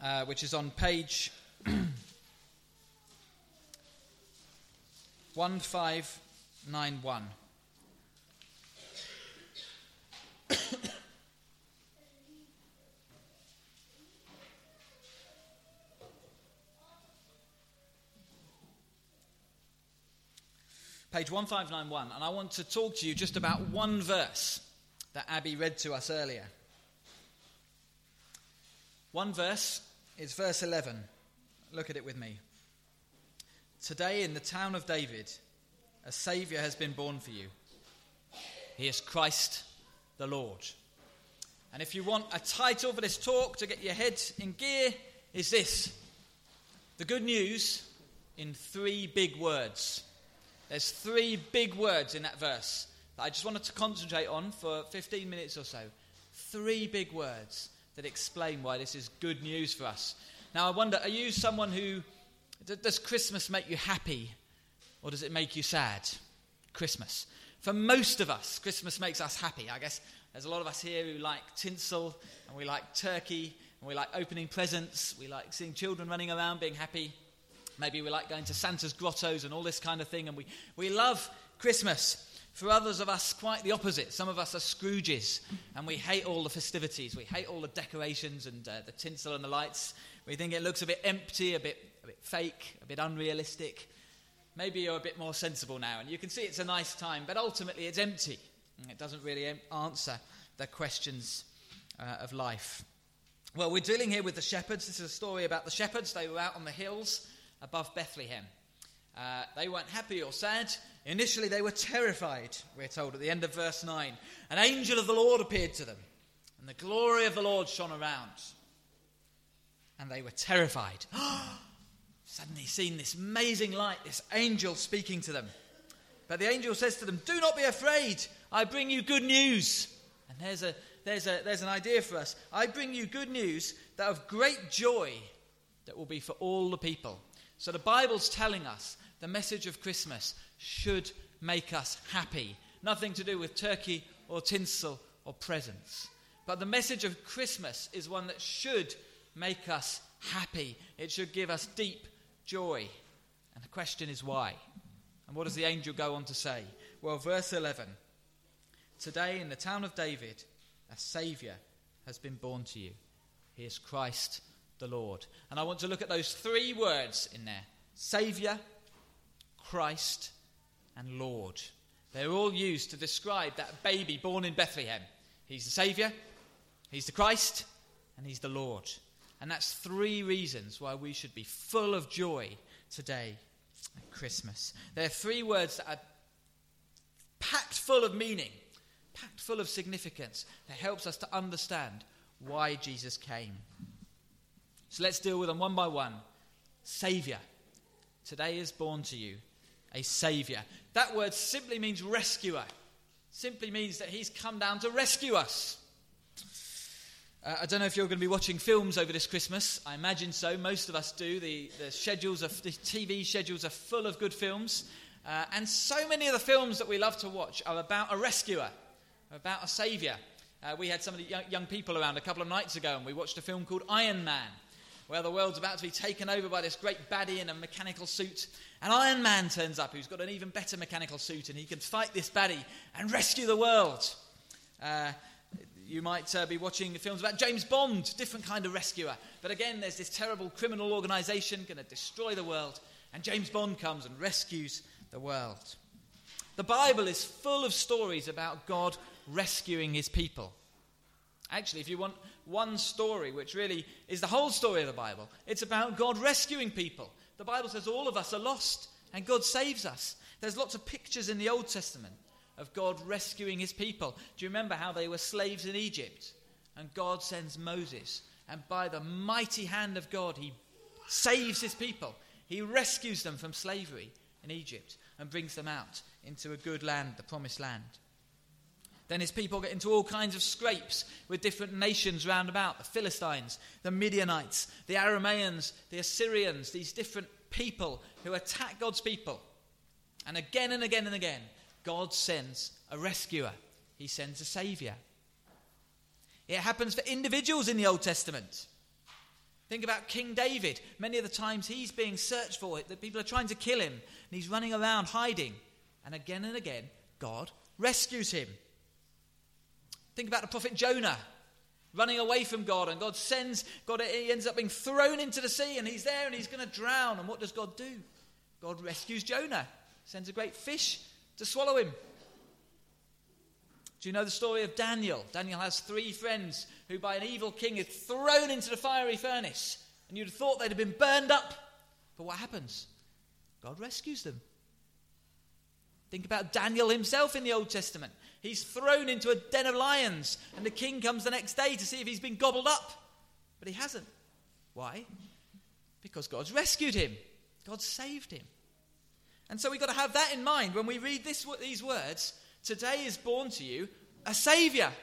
which is on page 1591. Page 1591, and I want to talk to you just about one verse that Abby read to us earlier. One verse is verse 11. Look at it with me. Today in the town of David, a Saviour has been born for you. He is Christ the Lord. And if you want a title for this talk to get your head in gear, is this: the good news in 3 big words. There's 3 big words in that verse that I just wanted to concentrate on for 15 minutes or so. 3 big words that explain why this is good news for us. Now I wonder, are you someone who, does Christmas make you happy or does it make you sad? Christmas. For most of us, Christmas makes us happy. I guess there's a lot of us here who like tinsel and we like turkey and we like opening presents. We like seeing children running around being happy. Maybe we like going to Santa's grottos and all this kind of thing, and we love Christmas. For others of us, quite the opposite. Some of us are Scrooges, and we hate all the festivities. We hate all the decorations and the tinsel and the lights. We think it looks a bit empty, a bit fake, a bit unrealistic. Maybe you're a bit more sensible now, and you can see it's a nice time, but ultimately it's empty. It doesn't really answer the questions of life. Well, we're dealing here with the shepherds. This is a story about the shepherds. They were out on the hills above Bethlehem. They weren't happy or sad. Initially they were terrified, we're told at the end of verse 9. An angel of the Lord appeared to them, and the glory of the Lord shone around. And they were terrified. Suddenly seen this amazing light, this angel speaking to them. But the angel says to them, "Do not be afraid, I bring you good news." And there's an idea for us. I bring you good news that of great joy that will be for all the people. So the Bible's telling us the message of Christmas should make us happy. Nothing to do with turkey or tinsel or presents. But the message of Christmas is one that should make us happy. It should give us deep joy. And the question is why? And what does the angel go on to say? Well, verse 11. Today in the town of David, a Saviour has been born to you. He is Christ the Lord. And I want to look at those 3 words in there: Saviour, Christ, and Lord. They're all used to describe that baby born in Bethlehem. He's the Saviour, he's the Christ, and he's the Lord. And that's 3 reasons why we should be full of joy today at Christmas. They're 3 words that are packed full of meaning, packed full of significance, that helps us to understand why Jesus came. So let's deal with them one by one. Saviour. Today is born to you a Saviour. That word simply means rescuer. Simply means that he's come down to rescue us. I don't know if you're going to be watching films over this Christmas. I imagine so. Most of us do. The TV schedules are full of good films. And so many of the films that we love to watch are about a rescuer, about a saviour. We had some of the young people around a couple of nights ago, and we watched a film called Iron Man, where the world's about to be taken over by this great baddie in a mechanical suit. And Iron Man turns up, who's got an even better mechanical suit, and he can fight this baddie and rescue the world. You might be watching films about James Bond, different kind of rescuer. But again, there's this terrible criminal organisation going to destroy the world, and James Bond comes and rescues the world. The Bible is full of stories about God rescuing his people. Actually, if you want one story, which really is the whole story of the Bible, it's about God rescuing people. The Bible says all of us are lost, and God saves us. There's lots of pictures in the Old Testament of God rescuing his people. Do you remember how they were slaves in Egypt? And God sends Moses, and by the mighty hand of God, he saves his people. He rescues them from slavery in Egypt and brings them out into a good land, the promised land. Then his people get into all kinds of scrapes with different nations round about. The Philistines, the Midianites, the Arameans, the Assyrians, these different people who attack God's people. And again and again and again, God sends a rescuer. He sends a saviour. It happens for individuals in the Old Testament. Think about King David. Many of the times he's being searched for, that people are trying to kill him, and he's running around hiding. And again, God rescues him. Think about the prophet Jonah, running away from God, and he ends up being thrown into the sea, and he's there and he's going to drown. And what does God do? God rescues Jonah, sends a great fish to swallow him. Do you know the story of Daniel? Daniel has 3 friends who by an evil king is thrown into the fiery furnace. And you'd have thought they'd have been burned up. But what happens? God rescues them. Think about Daniel himself in the Old Testament. He's thrown into a den of lions, and the king comes the next day to see if he's been gobbled up. But he hasn't. Why? Because God's rescued him. God saved him. And so we've got to have that in mind when we read these words. Today is born to you a Saviour,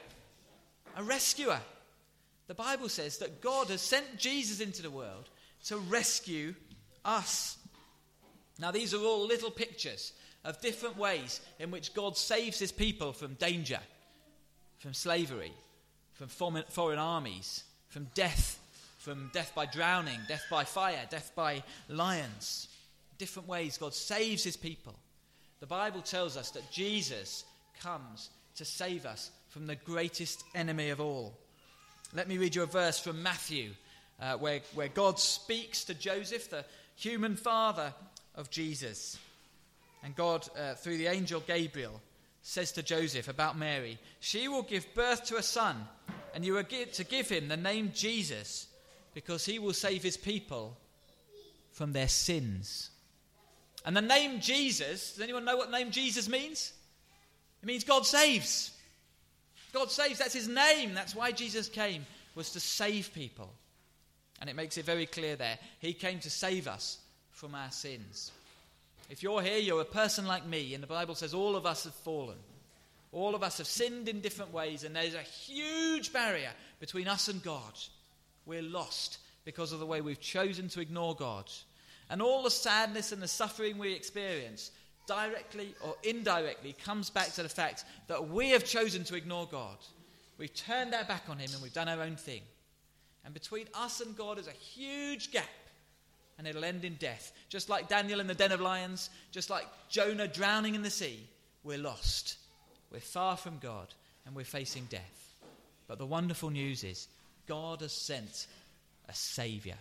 a rescuer. The Bible says that God has sent Jesus into the world to rescue us. Now, these are all little pictures of different ways in which God saves his people from danger, from slavery, from foreign armies, from death by drowning, death by fire, death by lions. Different ways God saves his people. The Bible tells us that Jesus comes to save us from the greatest enemy of all. Let me read you a verse from Matthew where God speaks to Joseph, the human father of Jesus. And God, through the angel Gabriel, says to Joseph about Mary, "She will give birth to a son, and you are to give him the name Jesus, because he will save his people from their sins." And the name Jesus, does anyone know what the name Jesus means? It means God saves. God saves, that's his name. That's why Jesus came, was to save people. And it makes it very clear there. He came to save us from our sins. If you're here, you're a person like me, and the Bible says all of us have fallen. All of us have sinned in different ways, and there's a huge barrier between us and God. We're lost because of the way we've chosen to ignore God. And all the sadness and the suffering we experience, directly or indirectly, comes back to the fact that we have chosen to ignore God. We've turned our back on him and we've done our own thing. And between us and God is a huge gap, and it'll end in death. Just like Daniel in the den of lions, just like Jonah drowning in the sea, we're lost. We're far from God and we're facing death. But the wonderful news is God has sent a Saviour.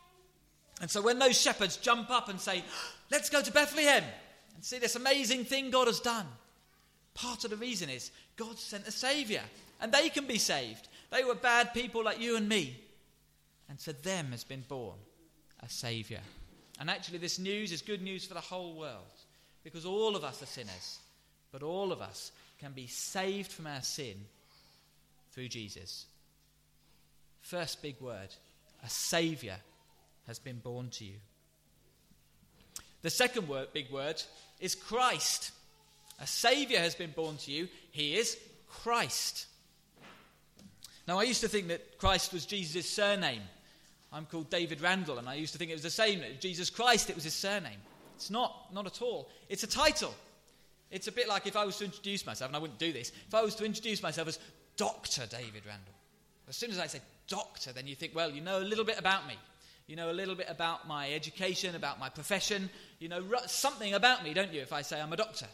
And so when those shepherds jump up and say, "Let's go to Bethlehem and see this amazing thing God has done," part of the reason is God sent a Saviour, and they can be saved. They were bad people like you and me, and to them has been born a Saviour. And actually this news is good news for the whole world, because all of us are sinners, but all of us can be saved from our sin through Jesus. First big word, a Saviour has been born to you. The second big word is Christ. A Saviour has been born to you. He is Christ. Now, I used to think that Christ was Jesus' surname. I'm called David Randall, and I used to think it was the same. Jesus Christ, it was his surname. It's not at all. It's a title. It's a bit like if I was to introduce myself, and I wouldn't do this, if I was to introduce myself as Dr. David Randall. As soon as I say doctor, then you think, well, you know a little bit about me. You know a little bit about my education, about my profession. You know something about me, don't you, if I say I'm a doctor?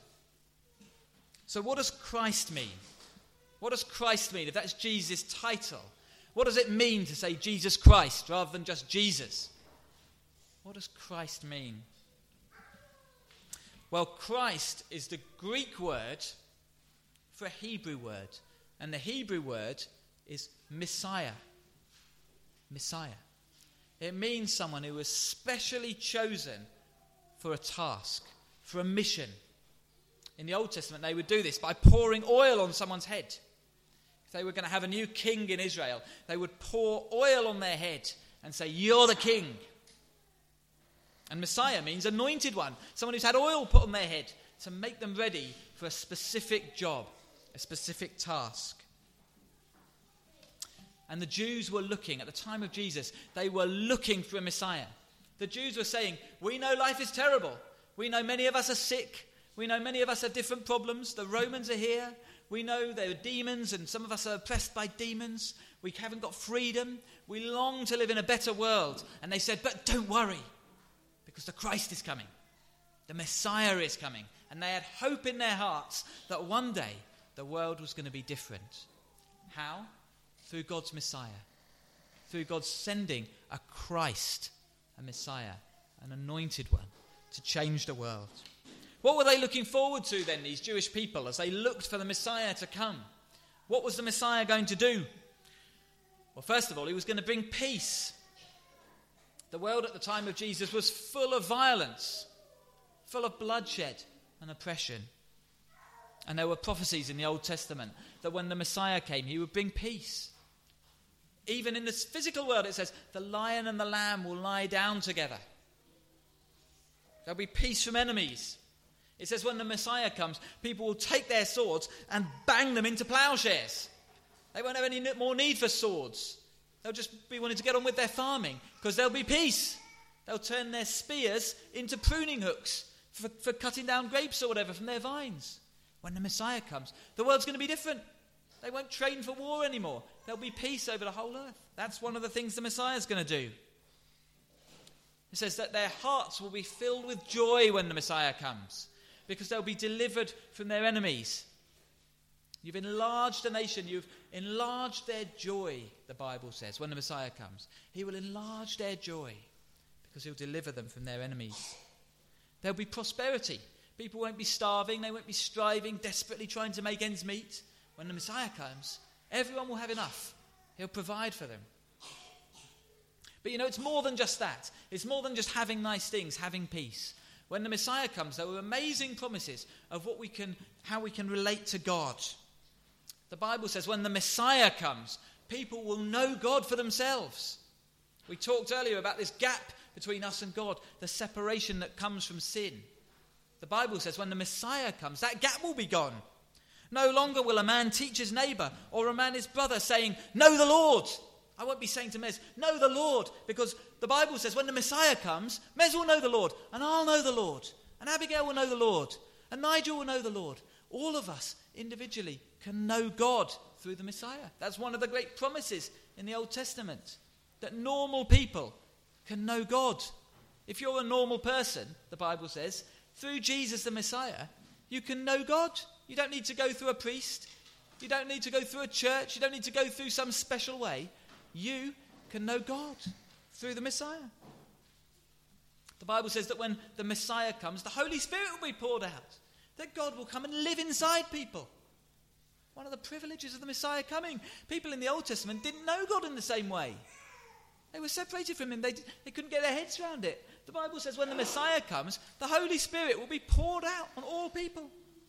So what does Christ mean? What does Christ mean if that's Jesus' title? What does it mean to say Jesus Christ rather than just Jesus? What does Christ mean? Well, Christ is the Greek word for a Hebrew word. And the Hebrew word is Messiah. Messiah. It means someone who was specially chosen for a task, for a mission. In the Old Testament, they would do this by pouring oil on someone's head. If they were going to have a new king in Israel, they would pour oil on their head and say, "You're the king." And Messiah means anointed one, someone who's had oil put on their head to make them ready for a specific job, a specific task. And the Jews were looking, at the time of Jesus, they were looking for a Messiah. The Jews were saying, "We know life is terrible. We know many of us are sick. We know many of us have different problems. The Romans are here. We know there are demons, and some of us are oppressed by demons. We haven't got freedom. We long to live in a better world. And they said, but don't worry, because the Christ is coming. The Messiah is coming. And they had hope in their hearts that one day the world was going to be different. How? Through God's Messiah. Through God sending a Christ, a Messiah, an anointed one, to change the world. What were they looking forward to then, these Jewish people, as they looked for the Messiah to come? What was the Messiah going to do? Well, first of all, he was going to bring peace. The world at the time of Jesus was full of violence, full of bloodshed and oppression. And there were prophecies in the Old Testament that when the Messiah came, he would bring peace. Even in this physical world, it says, the lion and the lamb will lie down together. There'll be peace from enemies. It says when the Messiah comes, people will take their swords and bang them into plowshares. They won't have any more need for swords. They'll just be wanting to get on with their farming because there'll be peace. They'll turn their spears into pruning hooks for cutting down grapes or whatever from their vines. When the Messiah comes, the world's going to be different. They won't train for war anymore. There'll be peace over the whole earth. That's one of the things the Messiah's going to do. It says that their hearts will be filled with joy when the Messiah comes, because they'll be delivered from their enemies. You've enlarged a nation. You've enlarged their joy, the Bible says, when the Messiah comes. He will enlarge their joy because he'll deliver them from their enemies. There'll be prosperity. People won't be starving. They won't be striving, desperately trying to make ends meet. When the Messiah comes, everyone will have enough. He'll provide for them. But it's more than just that. It's more than just having nice things, having peace. When the Messiah comes, there were amazing promises of how we can relate to God. The Bible says when the Messiah comes, people will know God for themselves. We talked earlier about this gap between us and God, the separation that comes from sin. The Bible says when the Messiah comes, that gap will be gone. No longer will a man teach his neighbour or a man his brother saying, know the Lord. I won't be saying to Mez, know the Lord, because the Bible says when the Messiah comes, Mez will know the Lord, and I'll know the Lord, and Abigail will know the Lord, and Nigel will know the Lord. All of us individually can know God through the Messiah. That's one of the great promises in the Old Testament, that normal people can know God. If you're a normal person, the Bible says, through Jesus the Messiah, you can know God. You don't need to go through a priest. You don't need to go through a church. You don't need to go through some special way. You can know God through the Messiah. The Bible says that when the Messiah comes, the Holy Spirit will be poured out. That God will come and live inside people. One of the privileges of the Messiah coming. People in the Old Testament didn't know God in the same way. They were separated from him. They couldn't get their heads around it. The Bible says when the Messiah comes, the Holy Spirit will be poured out on all people.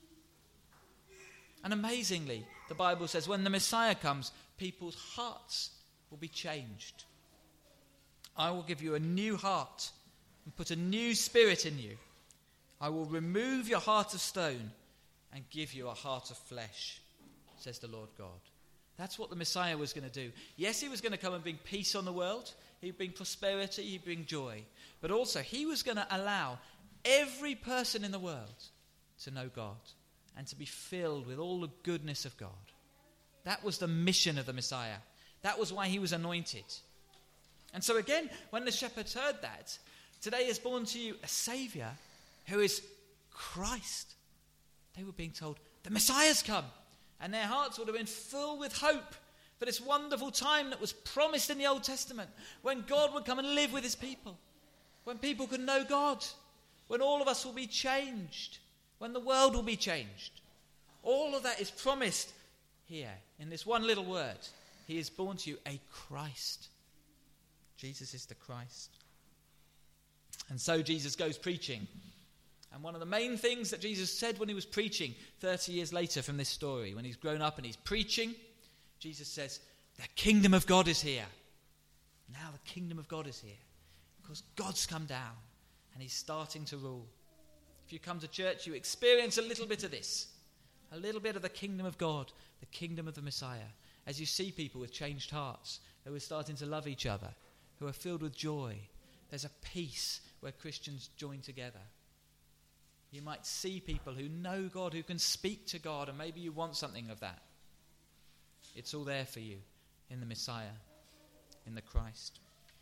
And amazingly, the Bible says when the Messiah comes, people's hearts will be changed. I will give you a new heart and put a new spirit in you. I will remove your heart of stone and give you a heart of flesh, says the Lord God. That's what the Messiah was going to do. Yes, he was going to come and bring peace on the world. He'd bring prosperity. He'd bring joy. But also, he was going to allow every person in the world to know God and to be filled with all the goodness of God. That was the mission of the Messiah. That was why he was anointed. And so again, when the shepherds heard that, today is born to you a Saviour who is Christ. They were being told, the Messiah's come. And their hearts would have been full with hope for this wonderful time that was promised in the Old Testament, when God would come and live with his people, when people could know God, when all of us will be changed, when the world will be changed. All of that is promised here in this one little word. He is born to you a Christ. Jesus is the Christ. And so Jesus goes preaching. And one of the main things that Jesus said when he was preaching 30 years later from this story, when he's grown up and he's preaching, Jesus says, the kingdom of God is here. Now the kingdom of God is here. Because God's come down and he's starting to rule. If you come to church, you experience a little bit of this. A little bit of the kingdom of God, the kingdom of the Messiah. As you see people with changed hearts, who are starting to love each other, who are filled with joy. There's a peace where Christians join together. You might see people who know God, who can speak to God, and maybe you want something of that. It's all there for you in the Messiah, in the Christ.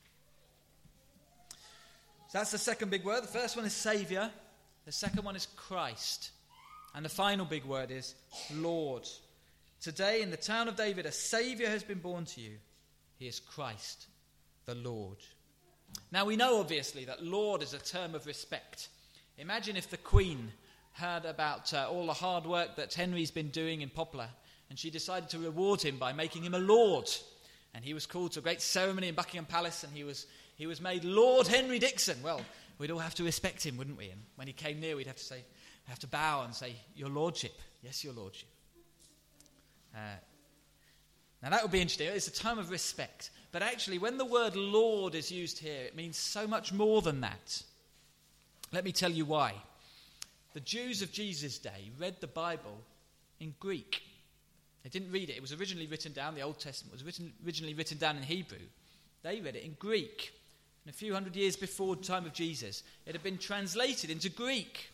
So that's the second big word. The first one is Saviour. The second one is Christ. And the final big word is Lord. Today in the town of David, a Saviour has been born to you. He is Christ, the Lord. Now we know obviously that Lord is a term of respect. Imagine if the Queen heard about all the hard work that Henry's been doing in Poplar, and she decided to reward him by making him a lord. And he was called to a great ceremony in Buckingham Palace, and he was made Lord Henry Dixon. Well, we'd all have to respect him, wouldn't we? And when he came near, we'd have to bow and say, "Your Lordship." Yes, Your Lordship. Now that would be interesting. It's a term of respect. But actually, when the word Lord is used here, it means so much more than that. Let me tell you why. The Jews of Jesus' day read the Bible in Greek. They didn't read it. It was originally written down, the Old Testament was originally written down in Hebrew. They read it in Greek. And a few hundred years before the time of Jesus, it had been translated into Greek.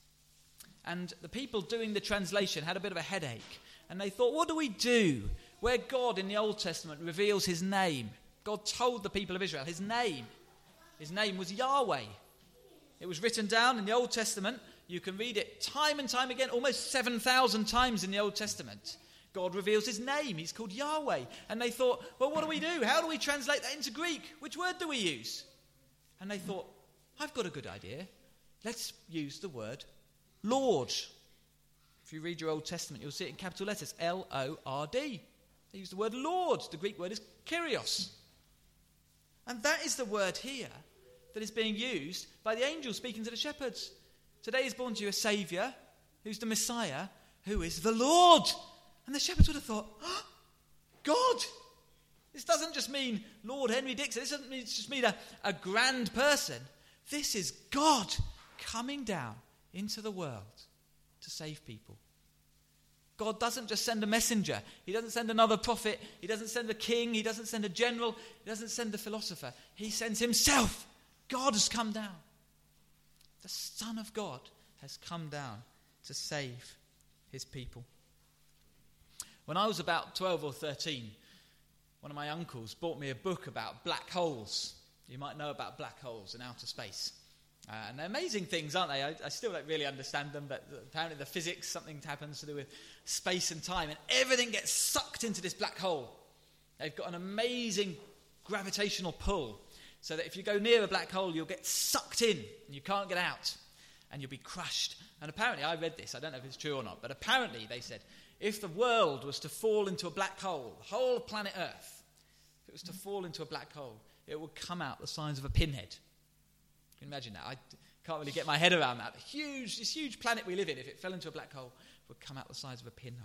And the people doing the translation had a bit of a headache. And they thought, what do we do where God in the Old Testament reveals his name? God told the people of Israel his name. His name was Yahweh. It was written down in the Old Testament. You can read it time and time again, almost 7,000 times in the Old Testament. God reveals his name. He's called Yahweh. And they thought, well, what do we do? How do we translate that into Greek? Which word do we use? And they thought, I've got a good idea. Let's use the word Lord. If you read your Old Testament, you'll see it in capital letters, L-O-R-D. They use the word Lord. The Greek word is Kyrios. And that is the word here that is being used by the angel speaking to the shepherds. Today is born to you a Saviour, who's the Messiah, who is the Lord. And the shepherds would have thought, oh, God! This doesn't just mean Lord Henry Dixon. This doesn't just mean a grand person. This is God coming down into the world to save people. God doesn't just send a messenger. He doesn't send another prophet. He doesn't send a king. He doesn't send a general. He doesn't send a philosopher. He sends himself. God has come down. The Son of God has come down to save his people. When I was about 12 or 13, one of my uncles bought me a book about black holes. You might know about black holes in outer space. And they're amazing things, aren't they? I still don't really understand them, but apparently the physics, something happens to do with space and time, and everything gets sucked into this black hole. They've got an amazing gravitational pull, so that if you go near a black hole, you'll get sucked in, and you can't get out, and you'll be crushed. And apparently, I read this, I don't know if it's true or not, but apparently they said, if the world was to fall into a black hole, the whole of planet Earth, if it was to fall into a black hole, it would come out the size of a pinhead. Can you imagine that? I can't really get my head around that. This huge planet we live in, if it fell into a black hole, would come out the size of a pinhead.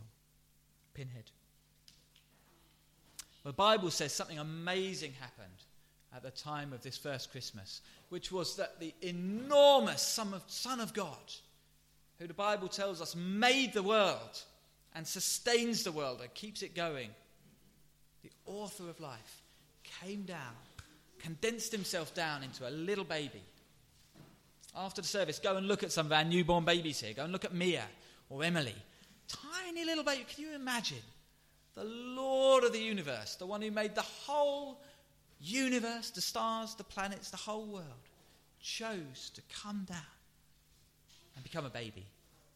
Well, the Bible says something amazing happened at the time of this first Christmas, which was that the enormous Son of God, who the Bible tells us made the world and sustains the world and keeps it going, the author of life, came down, condensed himself down into a little baby. After the service, go and look at some of our newborn babies here. Go and look at Mia or Emily. Tiny little baby. Can you imagine? The Lord of the universe, the one who made the whole universe, the stars, the planets, the whole world, chose to come down and become a baby.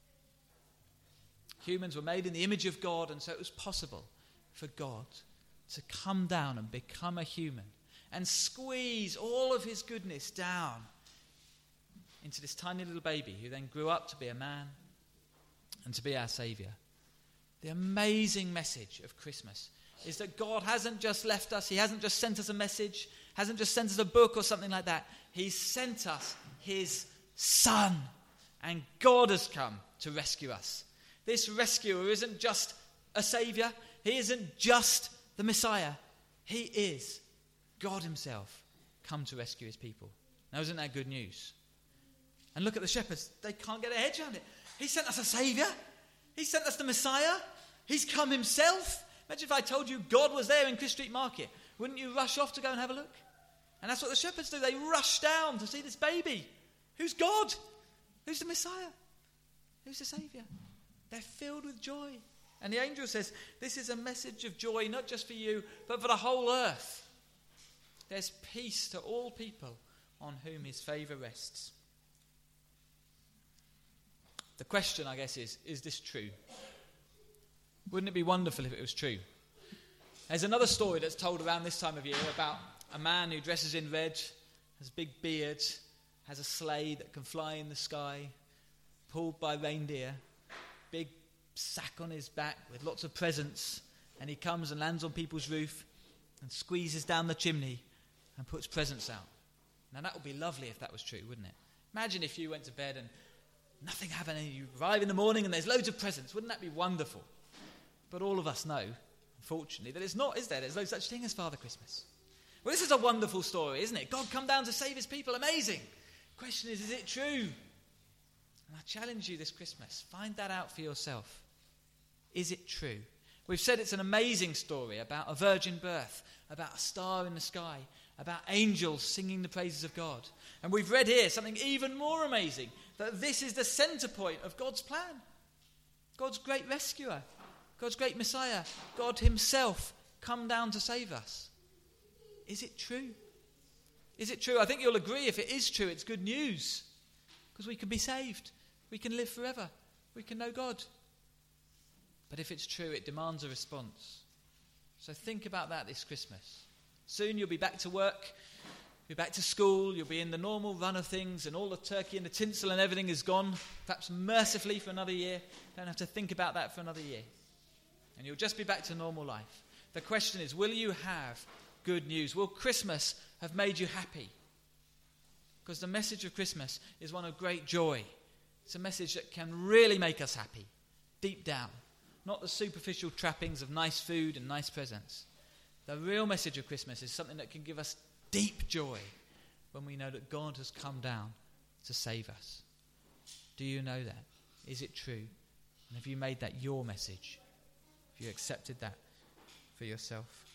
Humans were made in the image of God, and so it was possible for God to come down and become a human and squeeze all of his goodness down into this tiny little baby who then grew up to be a man and to be our Saviour. The amazing message of Christmas is that God hasn't just left us, he hasn't just sent us a message, hasn't just sent us a book or something like that. He sent us his Son, and God has come to rescue us. This rescuer isn't just a Saviour, he isn't just the Messiah, he is God himself come to rescue his people. Now, isn't that good news? And look at the shepherds. They can't get their heads around it. He sent us a Saviour. He sent us the Messiah. He's come himself. Imagine if I told you God was there in Chris Street Market. Wouldn't you rush off to go and have a look? And that's what the shepherds do. They rush down to see this baby. Who's God? Who's the Messiah? Who's the Saviour? They're filled with joy. And the angel says, this is a message of joy, not just for you, but for the whole earth. There's peace to all people on whom his favour rests. The question, I guess, is this true? Wouldn't it be wonderful if it was true? There's another story that's told around this time of year about a man who dresses in red, has a big beard, has a sleigh that can fly in the sky, pulled by reindeer, big sack on his back with lots of presents, and he comes and lands on people's roof and squeezes down the chimney and puts presents out. Now that would be lovely if that was true, wouldn't it? Imagine if you went to bed and nothing happened and you arrive in the morning and there's loads of presents. Wouldn't that be wonderful? But all of us know, unfortunately, that it's not, is there? There's no such thing as Father Christmas. Well, this is a wonderful story, isn't it? God come down to save his people. Amazing. The question is it true? And I challenge you this Christmas. Find that out for yourself. Is it true? We've said it's an amazing story about a virgin birth, about a star in the sky, about angels singing the praises of God. And we've read here something even more amazing, that this is the centre point of God's plan. God's great rescuer, God's great Messiah, God himself come down to save us. Is it true? Is it true? I think you'll agree if it is true, it's good news. Because we can be saved. We can live forever. We can know God. But if it's true, it demands a response. So think about that this Christmas. Soon you'll be back to work, you'll be back to school, you'll be in the normal run of things, and all the turkey and the tinsel and everything is gone, perhaps mercifully for another year. Don't have to think about that for another year. And you'll just be back to normal life. The question is, will you have good news? Will Christmas have made you happy? Because the message of Christmas is one of great joy. It's a message that can really make us happy, deep down. Not the superficial trappings of nice food and nice presents. The real message of Christmas is something that can give us deep joy when we know that God has come down to save us. Do you know that? Is it true? And have you made that your message? Have you accepted that for yourself?